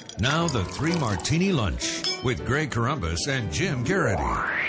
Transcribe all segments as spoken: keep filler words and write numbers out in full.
Now the Three Martini Lunch with Greg Corombos and Jim Garrity.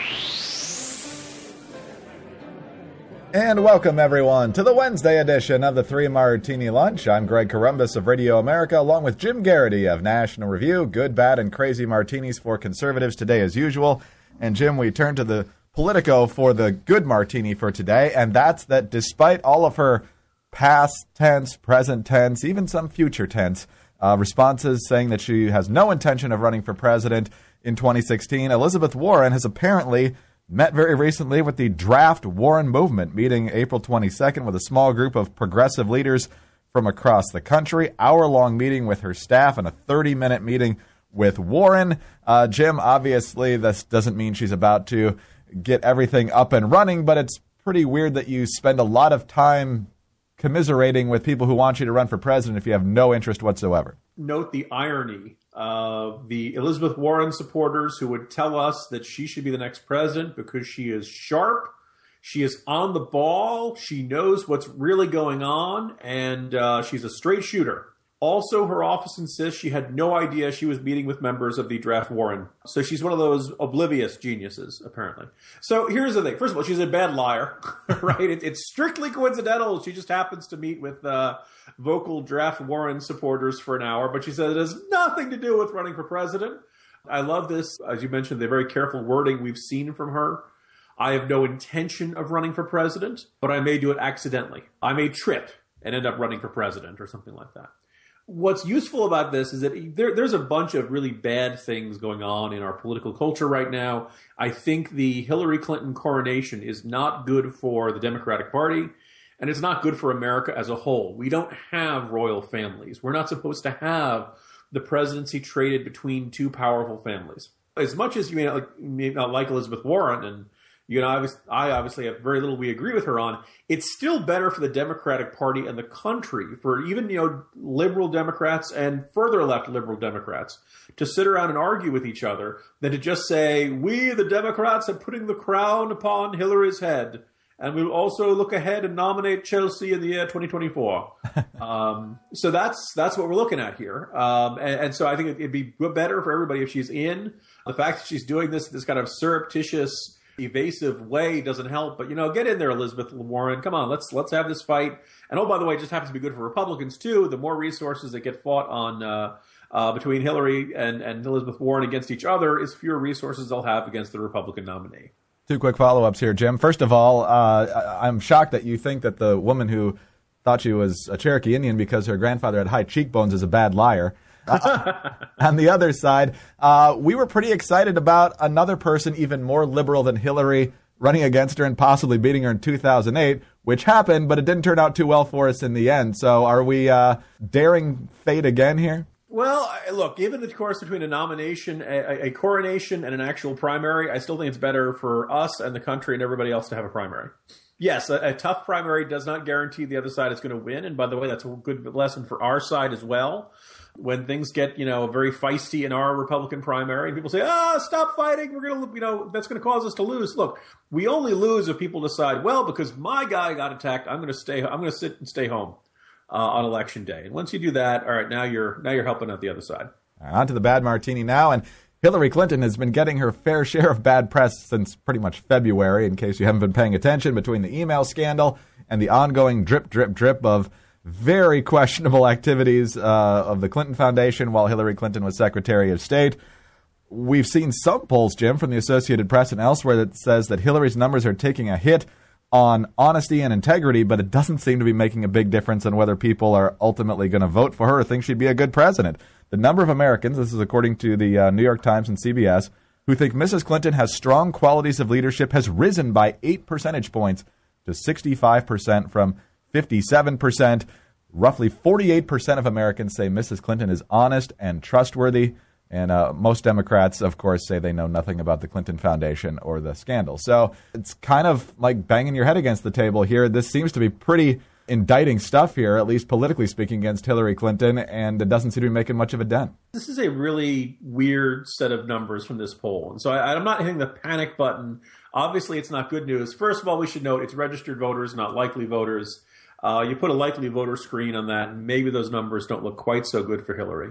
And welcome, everyone, to the Wednesday edition of the Three Martini Lunch. I'm Greg Corombos of Radio America, along with Jim Garrity of National Review. Good, bad, and crazy martinis for conservatives today, as usual. And, Jim, we turn to the Politico for the good martini for today, and that's that despite all of her past tense, present tense, even some future tense uh, responses saying that she has no intention of running for president in twenty sixteen, Elizabeth Warren has apparently met very recently with the Draft Warren movement, meeting April twenty-second with a small group of progressive leaders from across the country. Hour-long meeting with her staff and a thirty-minute meeting with Warren. Uh, Jim, obviously this doesn't mean she's about to get everything up and running, but it's pretty weird that you spend a lot of time commiserating with people who want you to run for president if you have no interest whatsoever. Note the irony of the Elizabeth Warren supporters who would tell us that she should be the next president because she is sharp, she is on the ball, she knows what's really going on, and uh, she's a straight shooter. Also, her office insists she had no idea she was meeting with members of the Draft Warren. So she's one of those oblivious geniuses, apparently. So here's the thing. First of all, she's a bad liar, right? It, it's strictly coincidental. She just happens to meet with uh, vocal Draft Warren supporters for an hour, but she said it has nothing to do with running for president. I love this. As you mentioned, the very careful wording we've seen from her. I have no intention of running for president, but I may do it accidentally. I may trip and end up running for president or something like that. What's useful about this is that there, there's a bunch of really bad things going on in our political culture right now. I think the Hillary Clinton coronation is not good for the Democratic Party, and it's not good for America as a whole. We don't have royal families. We're not supposed to have the presidency traded between two powerful families. As much as you may not like, may not like Elizabeth Warren, and you know, I obviously have very little we agree with her on, it's still better for the Democratic Party and the country, for even, you know, liberal Democrats and further left liberal Democrats, to sit around and argue with each other than to just say, we, the Democrats, are putting the crown upon Hillary's head, and we'll also look ahead and nominate Chelsea in the year twenty twenty-four. um, so that's that's what we're looking at here. Um, and, and so I think it'd be better for everybody if she's in. The fact that she's doing this, this kind of surreptitious, evasive way doesn't help, but you know, get in there, Elizabeth Warren. Come on, let's let's have this fight. And oh, by the way, it just happens to be good for Republicans too. The more resources that get fought on uh, uh, between Hillary and, and Elizabeth Warren against each other, is fewer resources they'll have against the Republican nominee. Two quick follow-ups here, Jim. First of all, uh, I'm shocked that you think that the woman who thought she was a Cherokee Indian because her grandfather had high cheekbones is a bad liar. Uh, on the other side, uh, we were pretty excited about another person even more liberal than Hillary running against her and possibly beating her in two thousand eight, which happened, but it didn't turn out too well for us in the end. So are we uh, daring fate again here? Well, look, given the course between a nomination, a, a coronation, and an actual primary, I still think it's better for us and the country and everybody else to have a primary. Yes, a, a tough primary does not guarantee the other side is going to win. And by the way, that's a good lesson for our side as well. When things get, you know, very feisty in our Republican primary, and people say, ah, stop fighting, we're going to, you know, that's going to cause us to lose. Look, we only lose if people decide, well, because my guy got attacked, I'm going to stay, I'm going to sit and stay home uh, on election day. And once you do that, all right, now you're, now you're helping out the other side. On to the bad martini now. And Hillary Clinton has been getting her fair share of bad press since pretty much February, in case you haven't been paying attention, between the email scandal and the ongoing drip, drip, drip of very questionable activities uh, of the Clinton Foundation while Hillary Clinton was Secretary of State. We've seen some polls, Jim, from the Associated Press and elsewhere that says that Hillary's numbers are taking a hit on honesty and integrity, but it doesn't seem to be making a big difference on whether people are ultimately going to vote for her or think she'd be a good president. The number of Americans, this is according to the uh, New York Times and C B S, who think Missus Clinton has strong qualities of leadership has risen by eight percentage points to sixty-five percent from fifty-seven percent. Roughly forty-eight percent of Americans say Missus Clinton is honest and trustworthy. And uh, most Democrats, of course, say they know nothing about the Clinton Foundation or the scandal. So it's kind of like banging your head against the table here. This seems to be pretty indicting stuff here, at least politically speaking, against Hillary Clinton, and it doesn't seem to be making much of a dent. This is a really weird set of numbers from this poll. And so I, I'm not hitting the panic button. Obviously, it's not good news. First of all, we should note it's registered voters, not likely voters. Uh, you put a likely voter screen on that, and maybe those numbers don't look quite so good for Hillary.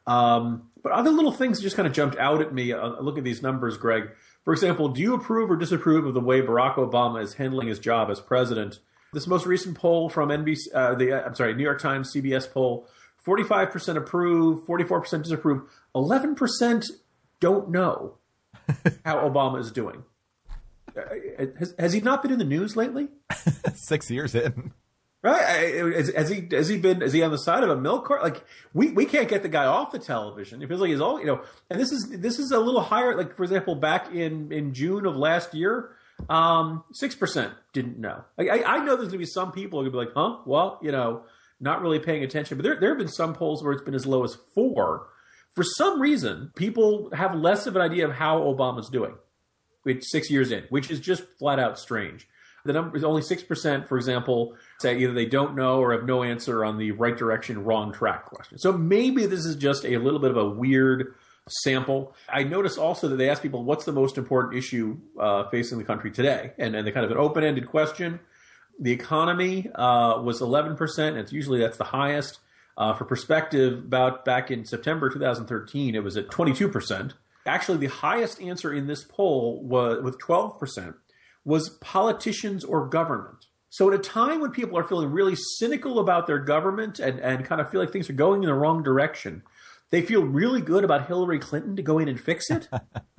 Um, but other little things just kind of jumped out at me. Uh, look at these numbers, Greg. For example, do you approve or disapprove of the way Barack Obama is handling his job as president? This most recent poll from N B C, uh, the uh, I'm sorry, New York Times C B S poll, forty-five percent approve, forty-four percent disapprove, eleven percent don't know how Obama is doing. Uh, has, has he not been in the news lately? Six years in. Right? Has, has he? Has he been? Is he on the side of a milk cart? Like we, we can't get the guy off the television. It feels like he's all you know. And this is this is a little higher. Like for example, back in, in June of last year, um, six percent didn't know. Like, I I know there's gonna be some people who are gonna be like, huh? Well, you know, not really paying attention. But there there have been some polls where it's been as low as four. For some reason, people have less of an idea of how Obama's doing. It's six years in, which is just flat out strange. The number is only six percent, for example, say either they don't know or have no answer on the right direction, wrong track question. So maybe this is just a little bit of a weird sample. I noticed also that they asked people, what's the most important issue uh, facing the country today? And, and the kind of an open-ended question. The economy uh, was eleven percent. And it's usually that's the highest. Uh, for perspective, about back in September two thousand thirteen, it was at twenty-two percent. Actually, the highest answer in this poll was with twelve percent. Was politicians or government. So at a time when people are feeling really cynical about their government and, and kind of feel like things are going in the wrong direction, they feel really good about Hillary Clinton to go in and fix it.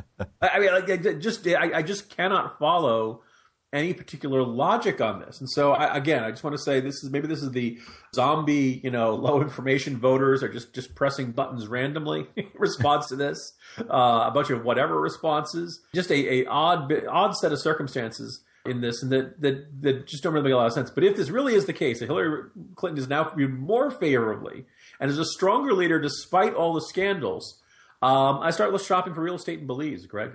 I mean, like, I just I, I just cannot follow any particular logic on this. And so, I, again, I just want to say this is maybe this is the zombie, you know, low information voters are just, just pressing buttons randomly in response to this. Uh, a bunch of whatever responses. Just a, a odd odd set of circumstances in this, and that, that that just don't really make a lot of sense. But if this really is the case, that Hillary Clinton is now viewed more favorably and is a stronger leader despite all the scandals, um, I start shopping for real estate in Belize, Greg.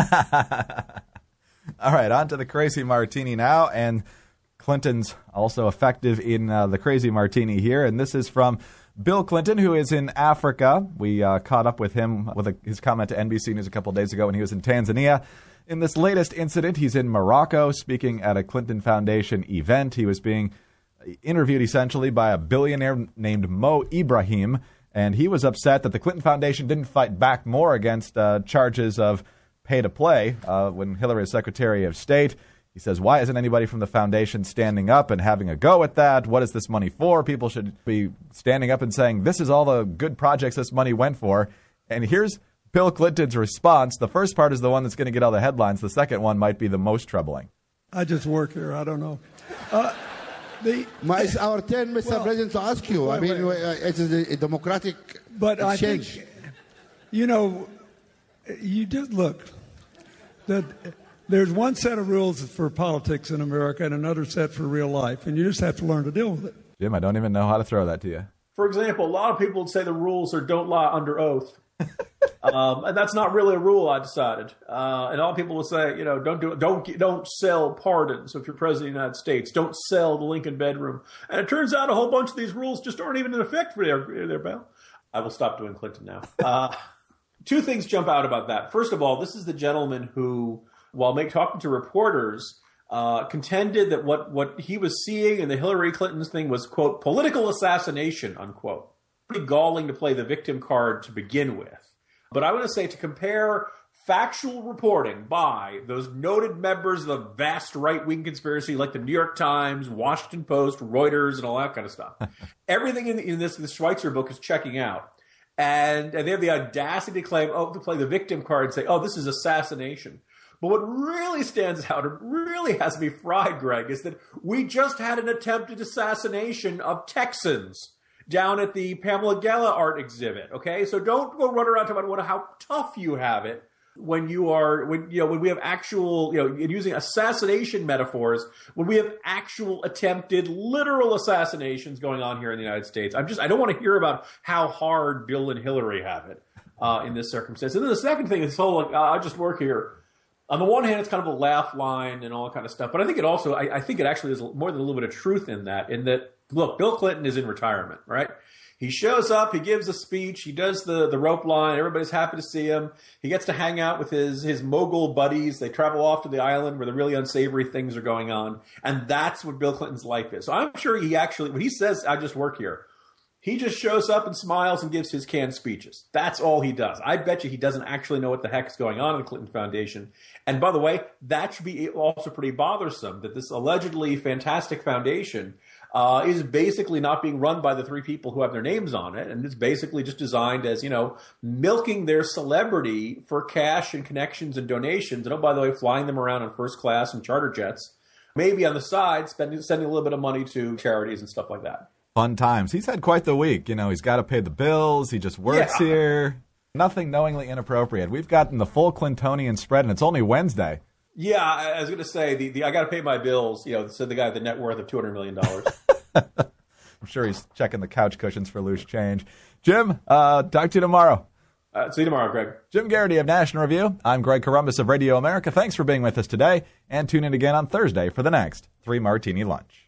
All right, on to the Crazy Martini now, and Clinton's also effective in uh, the Crazy Martini here, and this is from Bill Clinton, who is in Africa. We uh, caught up with him with a, his comment to N B C News a couple of days ago when he was in Tanzania. In this latest incident, he's in Morocco speaking at a Clinton Foundation event. He was being interviewed essentially by a billionaire named Mo Ibrahim, and he was upset that the Clinton Foundation didn't fight back more against uh, charges of pay-to-play uh, when Hillary was Secretary of State. He says, why isn't anybody from the foundation standing up and having a go at that? What is this money for? People should be standing up and saying, this is all the good projects this money went for. And here's Bill Clinton's response. The first part is the one that's going to get all the headlines. The second one might be the most troubling. I just work here. I don't know. Uh, the, My, it's our turn, Mister well, President, to ask you. wait, I mean, wait. uh, it is a, a democratic but exchange. I think, you know, you just look. The, there's one set of rules for politics in America and another set for real life, and you just have to learn to deal with it. Jim, I don't even know how to throw that to you. For example, a lot of people would say the rules are don't lie under oath. um, and that's not really a rule, I decided. Uh, and a lot of people will say, you know, don't do it, don't don't sell pardons. So if you're president of the United States, don't sell the Lincoln bedroom. And it turns out a whole bunch of these rules just aren't even in effect for their their bill. I will stop doing Clinton now. Uh, two things jump out about that. First of all, this is the gentleman who, while make, talking to reporters, uh, contended that what, what he was seeing in the Hillary Clinton thing was, quote, political assassination, unquote. Pretty galling to play the victim card to begin with. But I want to say to compare factual reporting by those noted members of the vast right-wing conspiracy like the New York Times, Washington Post, Reuters, and all that kind of stuff. Everything in, in this, this Schweitzer book is checking out. And, and they have the audacity to claim, oh, to play the victim card and say, oh, this is assassination. But what really stands out and really has me fried, Greg, is that we just had an attempted assassination of Texans down at the Pamela Gala art exhibit. Okay, so don't go run around talking about how tough you have it when you are, when you know, when we have actual, you know, using assassination metaphors, when we have actual attempted literal assassinations going on here in the United States. I'm just, I don't want to hear about how hard Bill and Hillary have it uh, in this circumstance. And then the second thing is this whole, like, uh, I just work here. On the one hand, it's kind of a laugh line and all that kind of stuff, but I think it also, I, I think it actually is more than a little bit of truth in that, in that, look, Bill Clinton is in retirement, right? He shows up, he gives a speech, he does the, the rope line, everybody's happy to see him. He gets to hang out with his, his mogul buddies. They travel off to the island where the really unsavory things are going on. And that's what Bill Clinton's life is. So I'm sure he actually, when he says, I just work here, He just shows up and smiles and gives his canned speeches. That's all he does. I bet you he doesn't actually know what the heck is going on in the Clinton Foundation. And by the way, that should be also pretty bothersome, that this allegedly fantastic foundation uh, is basically not being run by the three people who have their names on it. And it's basically just designed as, you know, milking their celebrity for cash and connections and donations. And oh, by the way, flying them around in first class and charter jets. Maybe on the side, spending, sending a little bit of money to charities and stuff like that. Fun times. He's had quite the week. You know, he's got to pay the bills. He just works Yeah. here. Nothing knowingly inappropriate. We've gotten the full Clintonian spread, and it's only Wednesday. Yeah, I I was going to say, the, the I got to pay my bills, you know, said the guy with the net worth of two hundred million dollars. I'm sure he's checking the couch cushions for loose change. Jim, uh, talk to you tomorrow. Uh, see you tomorrow, Greg. Jim Garrity of National Review. I'm Greg Corombos of Radio America. Thanks for being with us today, and tune in again on Thursday for the next Three Martini Lunch.